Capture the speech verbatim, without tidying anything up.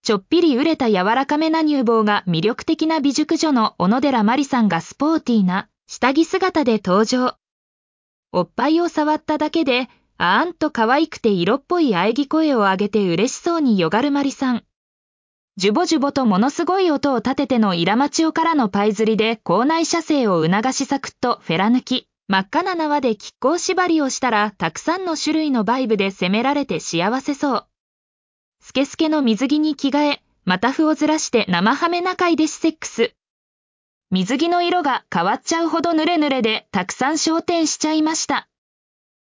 ちょっぴり熟れた柔らかめな乳房が魅力的な美熟女の小野寺真理さんがスポーティーな下着姿で登場。おっぱいを触っただけで、あーんと可愛くて色っぽい喘ぎ声を上げて嬉しそうによがるまりさん。ジュボジュボとものすごい音を立ててのイラマチオからのパイ釣りで口内射精を促しサクッとフェラ抜き。真っ赤な縄で亀甲縛りをしたらたくさんの種類のバイブで攻められて幸せそう。スケスケの水着に着替え、マタフをずらして生ハメ仲いでしセックス。水着の色が変わっちゃうほどヌレヌレでたくさん焦点しちゃいました。